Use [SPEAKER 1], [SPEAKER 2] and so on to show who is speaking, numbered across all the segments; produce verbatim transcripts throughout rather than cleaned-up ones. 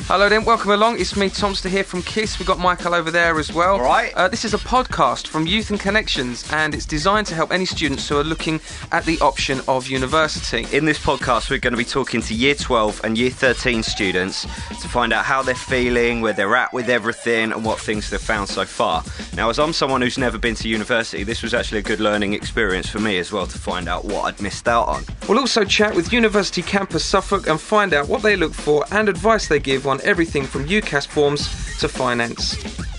[SPEAKER 1] Hello then, welcome along. It's me, Tomster, here from KISS. We've got Michael over there as well.
[SPEAKER 2] All right.
[SPEAKER 1] Uh, this is a podcast from Youth and Connections, and it's designed to help any students who are looking at the option of university.
[SPEAKER 2] In this podcast, we're going to be talking to Year twelve and Year thirteen students to find out how they're feeling, where they're at with everything, and what things they've found so far. Now, as I'm someone who's never been to university, this was actually a good learning experience for me as well to find out what I'd missed out on.
[SPEAKER 1] We'll also chat with University Campus Suffolk and find out what they look for and advice they give on everything from UCAS forms to finance.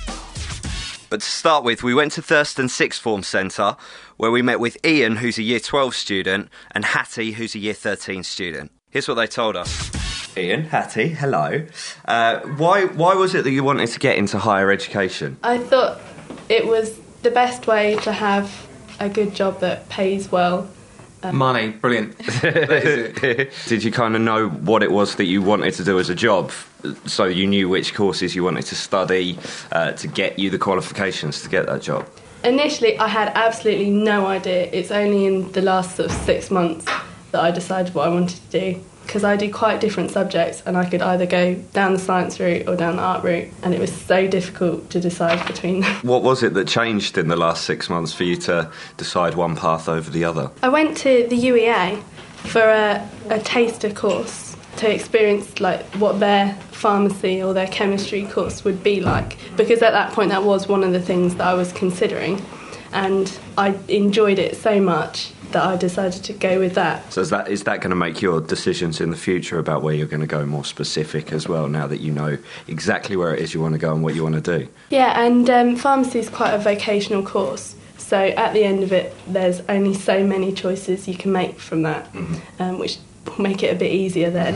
[SPEAKER 2] But to start with, we went to Thurston Sixth Form Centre, where we met with Ian, who's a Year twelve student, and Hattie, who's a Year thirteen student. Here's what they told us. Ian, Hattie, hello. Uh, why, why was it that you wanted to get into higher education?
[SPEAKER 3] I thought it was the best way to have a good job that pays well.
[SPEAKER 1] Um, Money, brilliant. That is it.
[SPEAKER 2] Did you kind of know what it was that you wanted to do as a job, so you knew which courses you wanted to study uh, to get you the qualifications to get that job?
[SPEAKER 3] Initially, I had absolutely no idea. It's only in the last sort of six months that I decided what I wanted to do, because I do quite different subjects and I could either go down the science route or down the art route, and it was so difficult to decide between them.
[SPEAKER 2] What was it that changed in the last six months for you to decide one path over the other?
[SPEAKER 3] I went to the U E A for a, a taster course to experience like what their pharmacy or their chemistry course would be like, because at that point that was one of the things that I was considering, and I enjoyed it so much that I decided to go with that.
[SPEAKER 2] So is that is that going to make your decisions in the future about where you're going to go more specific as well, now that you know exactly where it is you want to go and what you want to do?
[SPEAKER 3] Yeah, and um, pharmacy is quite a vocational course, so at the end of it there's only so many choices you can make from that, mm-hmm. um, which will make it a bit easier then.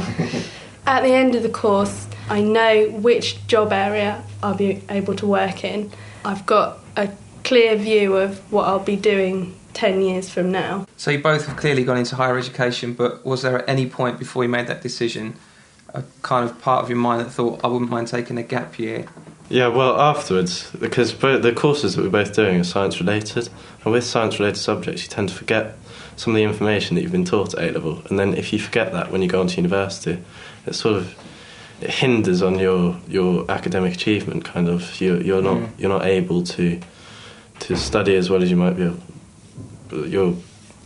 [SPEAKER 3] At the end of the course, I know which job area I'll be able to work in. I've got a clear view of what I'll be doing ten years from now.
[SPEAKER 1] So you both have clearly gone into higher education, but was there at any point before you made that decision a kind of part of your mind that thought, I wouldn't mind taking a gap year?
[SPEAKER 4] Yeah, well, afterwards, because both the courses that we're both doing are science-related, and with science-related subjects you tend to forget some of the information that you've been taught at A-level, and then if you forget that when you go on to university, it sort of it hinders on your, your academic achievement, kind of. You're, you're, not, mm. you're not able to to study as well as you might be able. You're,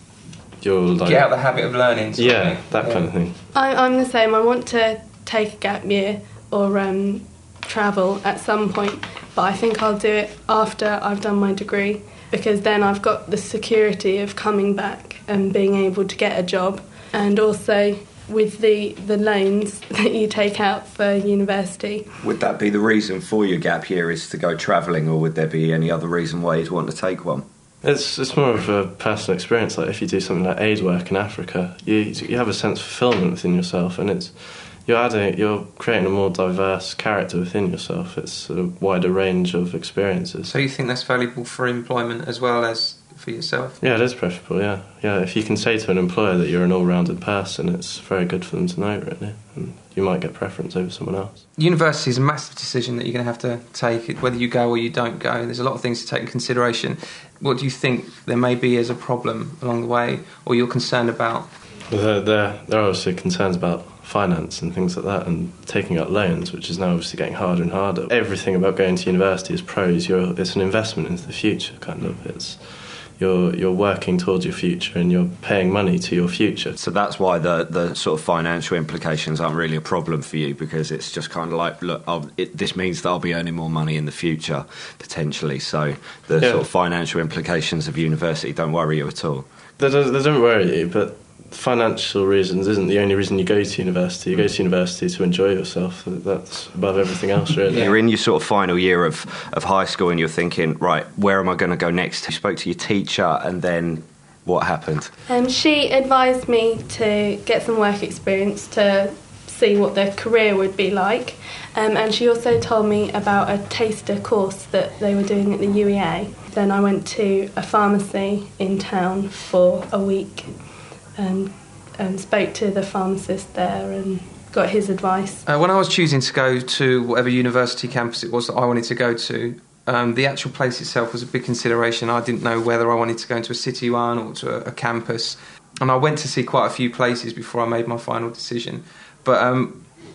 [SPEAKER 4] you're like,
[SPEAKER 1] get out of the habit of learning.
[SPEAKER 4] Yeah, that
[SPEAKER 1] yeah.
[SPEAKER 4] kind of thing.
[SPEAKER 3] I, I'm the same. I want to take a gap year or um, travel at some point, but I think I'll do it after I've done my degree, because then I've got the security of coming back and being able to get a job, and also with the, the loans that you take out for university.
[SPEAKER 2] Would that be the reason for your gap year, is to go travelling, or would there be any other reason why you'd want to take one?
[SPEAKER 4] It's it's more of a personal experience. Like if you do something like aid work in Africa, you you have a sense of fulfilment within yourself, and it's you're adding you're creating a more diverse character within yourself. It's a wider range of experiences.
[SPEAKER 1] So you think that's valuable for employment as well as for yourself?
[SPEAKER 4] Yeah, it is preferable. Yeah, yeah. If you can say to an employer that you're an all-rounded person, it's very good for them to know, really, and you might get preference over someone else.
[SPEAKER 1] University is a massive decision that you're going to have to take, whether you go or you don't go. There's a lot of things to take in consideration. What do you think there may be as a problem along the way, or you're concerned about?
[SPEAKER 4] Well, there, there, there are obviously concerns about finance and things like that, and taking out loans, which is now obviously getting harder and harder. Everything about going to university is pros. You're, it's an investment into the future, kind of. It's You're you're working towards your future and you're paying money to your future.
[SPEAKER 2] So that's why the, the sort of financial implications aren't really a problem for you, because it's just kind of like, look, I'll, it, this means that I'll be earning more money in the future, potentially. So the
[SPEAKER 4] yeah.
[SPEAKER 2] sort of financial implications of university don't worry you at all.
[SPEAKER 4] They don't, they don't worry you, but financial reasons isn't the only reason you go to university. You go to university to enjoy yourself. That's above everything else, really.
[SPEAKER 2] You're in your sort of final year of, of high school and you're thinking, right, where am I going to go next? You spoke to your teacher, and then what happened?
[SPEAKER 3] Um, she advised me to get some work experience to see what their career would be like, um, and she also told me about a taster course that they were doing at the U E A. Then I went to a pharmacy in town for a week and, and spoke to the pharmacist there and got his advice.
[SPEAKER 1] Uh, when I was choosing to go to whatever university campus it was that I wanted to go to, um, the actual place itself was a big consideration. I didn't know whether I wanted to go into a city one or to a, a campus, and I went to see quite a few places before I made my final decision. But um,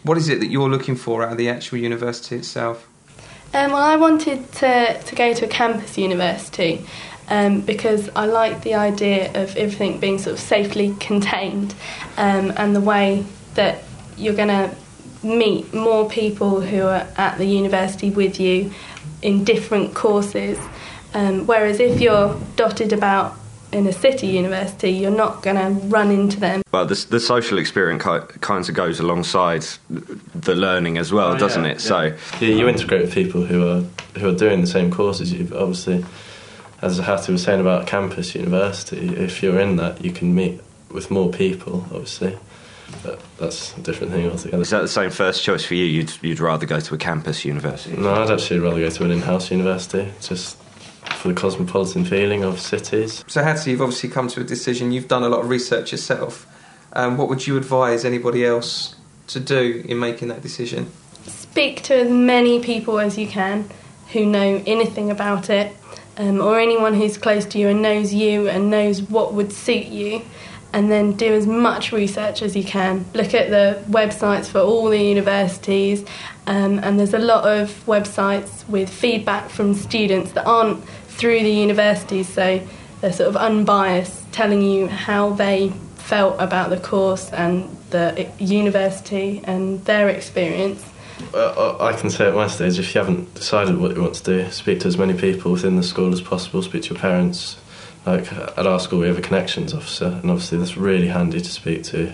[SPEAKER 1] What is it that you're looking for out of the actual university itself?
[SPEAKER 3] Um, well, I wanted to, to go to a campus university um, because I like the idea of everything being sort of safely contained um, and the way that you're going to meet more people who are at the university with you in different courses. Um, whereas if you're dotted about in a city university, you're not going to run into them.
[SPEAKER 2] Well, the, the social experience kind of goes alongside the learning as well, oh, doesn't
[SPEAKER 4] yeah,
[SPEAKER 2] it?
[SPEAKER 4] Yeah.
[SPEAKER 2] So
[SPEAKER 4] yeah, you integrate with people who are who are doing the same courses. You've obviously, as Hattie was saying about campus university, if you're in that, you can meet with more people, obviously. But that's a different thing altogether.
[SPEAKER 2] Is that the same first choice for you? You'd you'd rather go to a campus university?
[SPEAKER 4] No, I'd actually rather go to an in-house university, just for the cosmopolitan feeling of cities.
[SPEAKER 1] So Hattie, you've obviously come to a decision. You've done a lot of research yourself. Um, what would you advise anybody else to do in making that decision?
[SPEAKER 3] Speak to as many people as you can who know anything about it, um, or anyone who's close to you and knows you and knows what would suit you, and then do as much research as you can. Look at the websites for all the universities, um, and there's a lot of websites with feedback from students that aren't through the universities, so they're sort of unbiased, telling you how they felt about the course and the university and their experience.
[SPEAKER 4] Uh, I can say at my stage, if you haven't decided what you want to do, speak to as many people within the school as possible, speak to your parents. Like at our school we have a connections officer, and obviously that's really handy to speak to.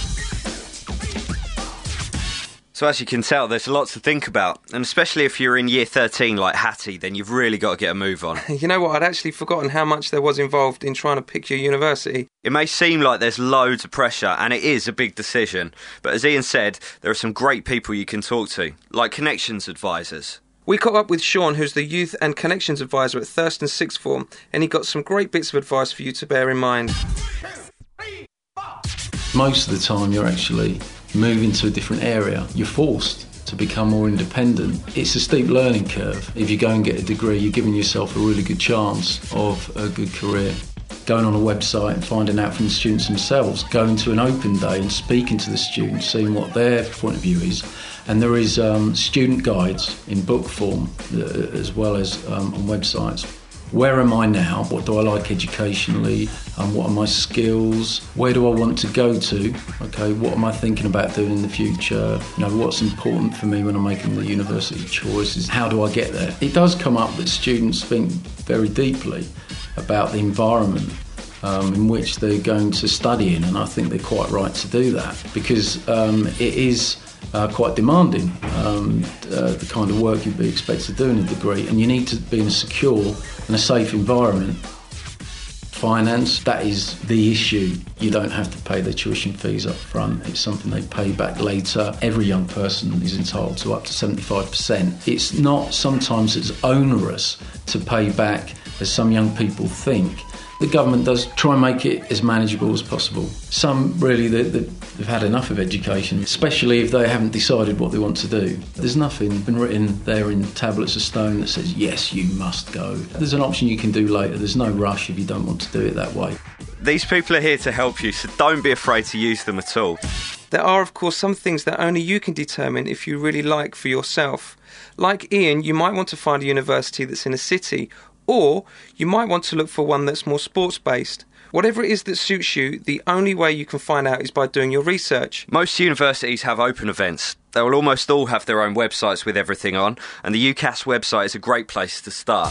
[SPEAKER 2] So as you can tell, there's a lot to think about, and especially if you're in year thirteen like Hattie, then you've really got to get a move on.
[SPEAKER 1] You know what, I'd actually forgotten how much there was involved in trying to pick your university.
[SPEAKER 2] It may seem like there's loads of pressure, and it is a big decision, but as Ian said, there are some great people you can talk to, like connections advisors.
[SPEAKER 1] We caught up with Sean, who's the Youth and Connections Advisor at Thurston Sixth Form, and he got some great bits of advice for you to bear in mind.
[SPEAKER 5] Most of the time you're actually moving to a different area. You're forced to become more independent. It's a steep learning curve. If you go and get a degree, you're giving yourself a really good chance of a good career. Going on a website and finding out from the students themselves, going to an open day and speaking to the students, seeing what their point of view is. And there is um, student guides in book form uh, as well as um, on websites. Where am I now? What do I like educationally? Um, what are my skills? Where do I want to go to? Okay, what am I thinking about doing in the future? You know, what's important for me when I'm making the university choices? How do I get there? It does come up that students think very deeply about the environment um, in which they're going to study in, and I think they're quite right to do that because um, it is Uh, quite demanding, um, uh, the kind of work you'd be expected to do in a degree, and you need to be in a secure and a safe environment. Finance, that is the issue. You don't have to pay their tuition fees up front. It's something they pay back later. Every young person is entitled to up to seventy-five percent. It's not sometimes as onerous to pay back as some young people think. The government does try and make it as manageable as possible. Some really, they, they've had enough of education, especially if they haven't decided what they want to do. There's nothing been written there in tablets of stone that says, yes, you must go. There's an option you can do later. There's no rush if you don't want to do it that way.
[SPEAKER 2] These people are here to help you, so don't be afraid to use them at all.
[SPEAKER 1] There are, of course, some things that only you can determine if you really like for yourself. Like Ian, you might want to find a university that's in a city, or you might want to look for one that's more sports-based. Whatever it is that suits you, the only way you can find out is by doing your research.
[SPEAKER 2] Most universities have open events. They will almost all have their own websites with everything on, and the UCAS website is a great place to start.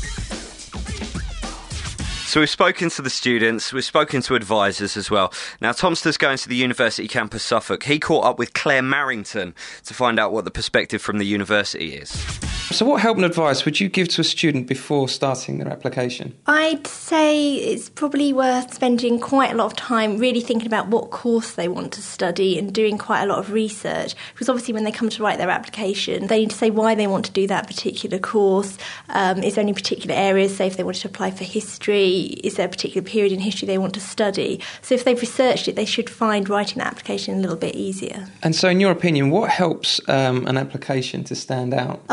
[SPEAKER 2] So we've spoken to the students, we've spoken to advisors as well. Now, Tomster's going to the University Campus Suffolk. He caught up with Claire Marrington to find out what the perspective from the university is.
[SPEAKER 1] So what help and advice would you give to a student before starting their application?
[SPEAKER 6] I'd say it's probably worth spending quite a lot of time really thinking about what course they want to study and doing quite a lot of research, because obviously when they come to write their application, they need to say why they want to do that particular course. Um, is there any particular areas, say if they wanted to apply for history, is there a particular period in history they want to study? So if they've researched it, they should find writing that application a little bit easier.
[SPEAKER 1] And so in your opinion, what helps um, an application to stand out?
[SPEAKER 6] Oh, well, there are lots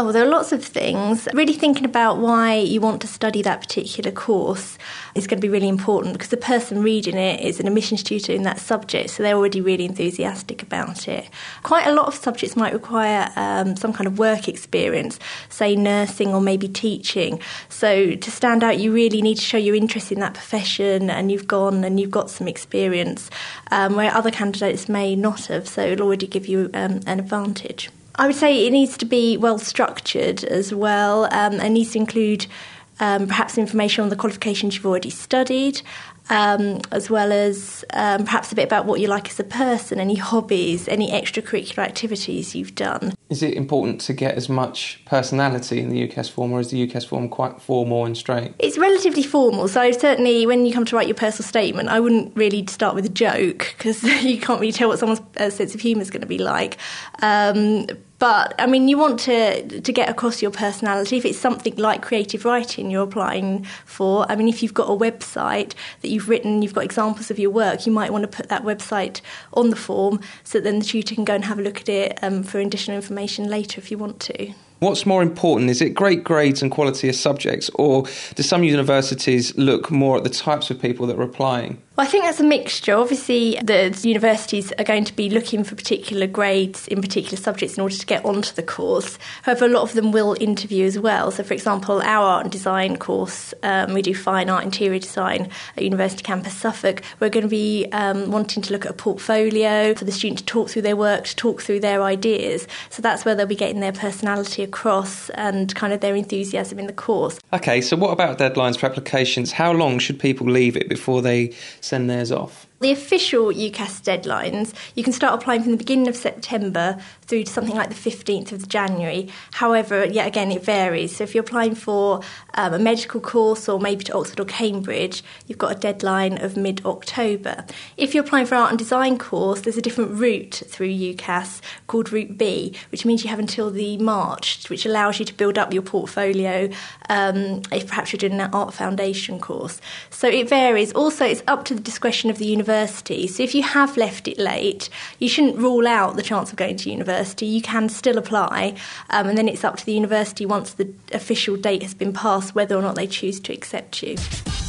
[SPEAKER 6] lots of things. Really thinking about why you want to study that particular course is going to be really important, because the person reading it is an admissions tutor in that subject, so they're already really enthusiastic about it. Quite a lot of subjects might require um, some kind of work experience, say nursing or maybe teaching. So to stand out, you really need to show your interest in that profession, and you've gone and you've got some experience, um, where other candidates may not have, so it'll already give you um, an advantage. I would say it needs to be well structured as well, um, and needs to include um, perhaps information on the qualifications you've already studied, um, as well as um, perhaps a bit about what you like as a person, any hobbies, any extracurricular activities you've done.
[SPEAKER 1] Is it important to get as much personality in the U C A S form, or is the U C A S form quite formal and straight?
[SPEAKER 6] It's relatively formal, so certainly when you come to write your personal statement, I wouldn't really start with a joke, because you can't really tell what someone's uh, sense of humour is going to be like. Um, But, I mean, you want to to get across your personality. If it's something like creative writing you're applying for, I mean, if you've got a website that you've written, you've got examples of your work, you might want to put that website on the form so that then the tutor can go and have a look at it um, for additional information later if you want to.
[SPEAKER 1] What's more important? Is it great grades and quality of subjects, or do some universities look more at the types of people that are applying?
[SPEAKER 6] Well, I think that's a mixture. Obviously, the universities are going to be looking for particular grades in particular subjects in order to get onto the course. However, a lot of them will interview as well. So, for example, our art and design course, um, we do fine art interior design at University Campus Suffolk. We're going to be um, wanting to look at a portfolio for the student to talk through their work, to talk through their ideas. So that's where they'll be getting their personality across and kind of their enthusiasm in the course.
[SPEAKER 1] OK, so what about deadlines for applications? How long should people leave it before they send theirs off?
[SPEAKER 6] The official U C A S deadlines, you can start applying from the beginning of September through to something like the fifteenth of January. However, yet again, it varies. So if you're applying for um, a medical course or maybe to Oxford or Cambridge, you've got a deadline of mid-October. If you're applying for an art and design course, there's a different route through U C A S called Route B, which means you have until the March, which allows you to build up your portfolio um, if perhaps you're doing an art foundation course. So it varies. Also, it's up to the discretion of the university. University. So if you have left it late, you shouldn't rule out the chance of going to university. You can still apply, um, and then it's up to the university once the official date has been passed whether or not they choose to accept you.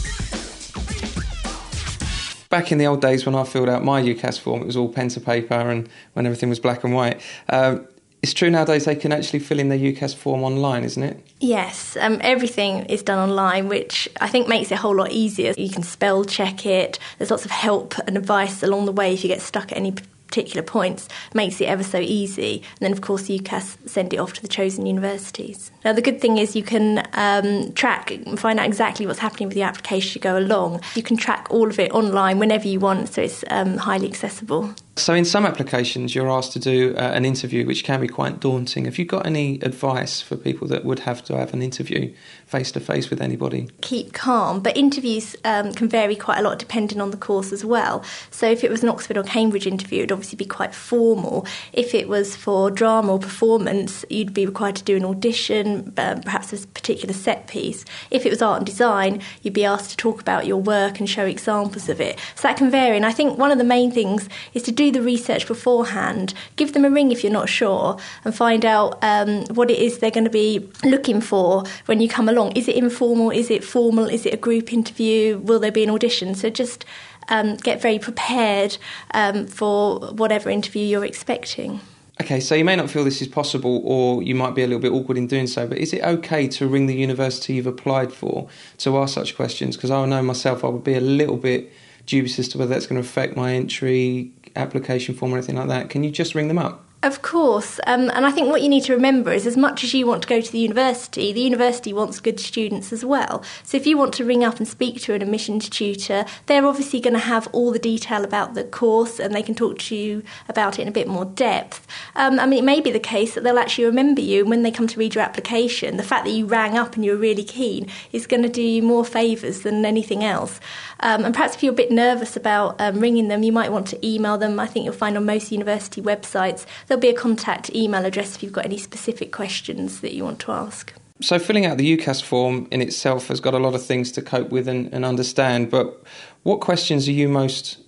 [SPEAKER 1] Back in the old days when I filled out my U C A S form, it was all pen to paper, and when everything was black and white. Um, It's true nowadays they can actually fill in their U C A S form online, isn't it?
[SPEAKER 6] Yes, um, everything is done online, which I think makes it a whole lot easier. You can spell check it. There's lots of help and advice along the way if you get stuck at any particular points. It makes it ever so easy. And then, of course, the U C A S send it off to the chosen universities. Now, the good thing is you can um, track and find out exactly what's happening with your application as you go along. You can track all of it online whenever you want, so it's um, highly accessible.
[SPEAKER 1] So in some applications, you're asked to do uh, an interview, which can be quite daunting. Have you got any advice for people that would have to have an interview face-to-face with anybody?
[SPEAKER 6] Keep calm, but interviews um, can vary quite a lot depending on the course as well. So if it was an Oxford or Cambridge interview, it would obviously be quite formal. If it was for drama or performance, you'd be required to do an audition, um, perhaps a particular set piece. If it was art and design, you'd be asked to talk about your work and show examples of it. So that can vary, and I think one of the main things is to do the research beforehand. Give them a ring if you're not sure and find out um, what it is they're going to be looking for when you come along. Is it informal? Is it formal? Is it a group interview? Will there be an audition? So just um, get very prepared um, for whatever interview you're expecting.
[SPEAKER 1] OK, so you may not feel this is possible, or you might be a little bit awkward in doing so, but is it OK to ring the university you've applied for to ask such questions? Because I know myself I would be a little bit dubious as to whether that's going to affect my entry application form or anything like that. Can you just ring them up?
[SPEAKER 6] Of course, um, and I think what you need to remember is as much as you want to go to the university, the university wants good students as well. So if you want to ring up and speak to an admissions tutor, they're obviously going to have all the detail about the course and they can talk to you about it in a bit more depth. Um, I mean, it may be the case that they'll actually remember you when they come to read your application. The fact that you rang up and you were really keen is going to do you more favours than anything else. Um, and perhaps if you're a bit nervous about um, ringing them, you might want to email them. I think you'll find on most university websites there'll be a contact email address if you've got any specific questions that you want to ask.
[SPEAKER 1] So filling out the U C A S form in itself has got a lot of things to cope with and, and understand, but what questions are you most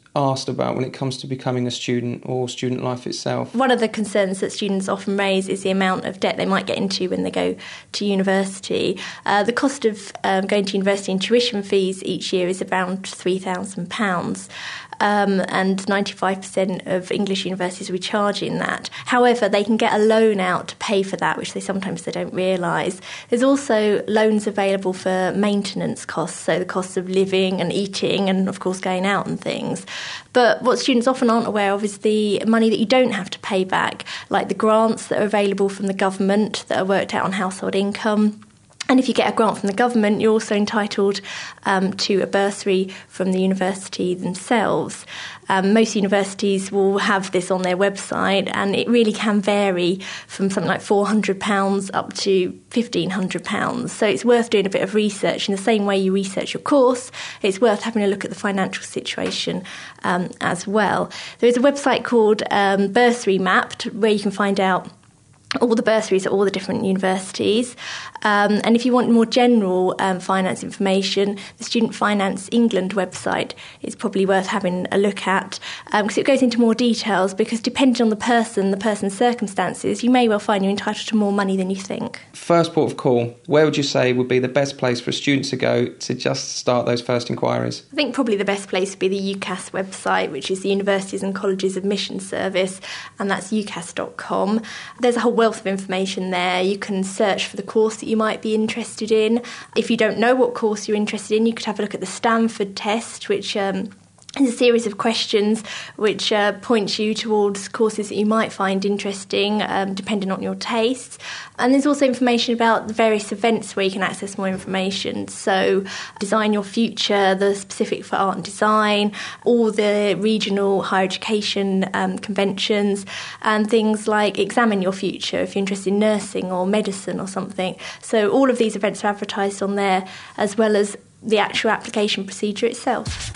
[SPEAKER 1] asked about when it comes to becoming a student or student life itself?
[SPEAKER 6] One of the concerns that students often raise is the amount of debt they might get into when they go to university. Uh, the cost of um, going to university and tuition fees each year is around three thousand pounds. Um, and ninety-five percent of English universities will be charging that. However, they can get a loan out to pay for that, which they sometimes they don't realise. There's also loans available for maintenance costs, so the costs of living and eating and, of course, going out and things. But what students often aren't aware of is the money that you don't have to pay back, like the grants that are available from the government that are worked out on household income. And if you get a grant from the government, you're also entitled um, to a bursary from the university themselves. Um, most universities will have this on their website, and it really can vary from something like four hundred pounds up to fifteen hundred pounds. So it's worth doing a bit of research. In the same way you research your course, it's worth having a look at the financial situation um, as well. There is a website called um, Bursary Mapped, where you can find out all the bursaries at all the different universities. Um, and if you want more general um, finance information, the Student Finance England website is probably worth having a look at, because um, it goes into more details, because depending on the person, the person's circumstances, you may well find you're entitled to more money than you think.
[SPEAKER 1] First port of call, where would you say would be the best place for a student to go to just start those first inquiries?
[SPEAKER 6] I think probably the best place would be the UCAS website, which is the Universities and Colleges Admission Service, and that's u c a s dot com. There's a whole wealth of information there. You can search for the course that you might be interested in. If you don't know what course you're interested in, you could have a look at the Stanford test, which um, is a series of questions which uh, points you towards courses that you might find interesting, um, depending on your tastes. And there's also information about the various events where you can access more information. So Design Your Future, the specific for art and design, all the regional higher education um, conventions, and things like Examine Your Future if you're interested in nursing or medicine or something. So all of these events are advertised on there, as well as the actual application procedure itself.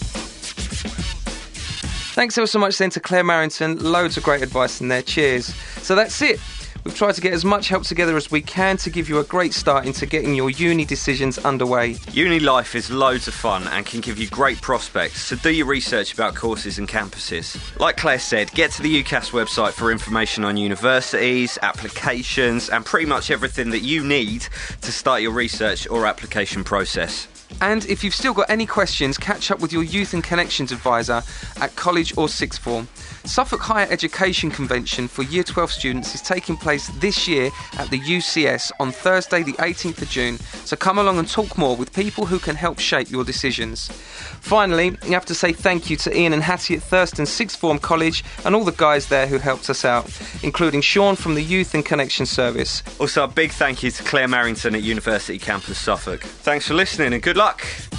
[SPEAKER 1] Thanks ever so much then to Claire Marrington. Loads of great advice in there. Cheers. So that's it. We've tried to get as much help together as we can to give you a great start into getting your uni decisions underway.
[SPEAKER 2] Uni life is loads of fun and can give you great prospects, so do your research about courses and campuses. Like Claire said, get to the UCAS website for information on universities, applications, and pretty much everything that you need to start your research or application process.
[SPEAKER 1] And if you've still got any questions, catch up with your Youth and Connections advisor at college or sixth form. Suffolk Higher Education Convention for Year twelve students is taking place this year at the U C S on Thursday the eighteenth of June, so come along and talk more with people who can help shape your decisions. Finally, you have to say thank you to Ian and Hattie at Thurston Sixth Form College and all the guys there who helped us out, including Sean from the Youth and Connection Service.
[SPEAKER 2] Also, a big thank you to Claire Marrington at University Campus Suffolk. Thanks for listening and good luck.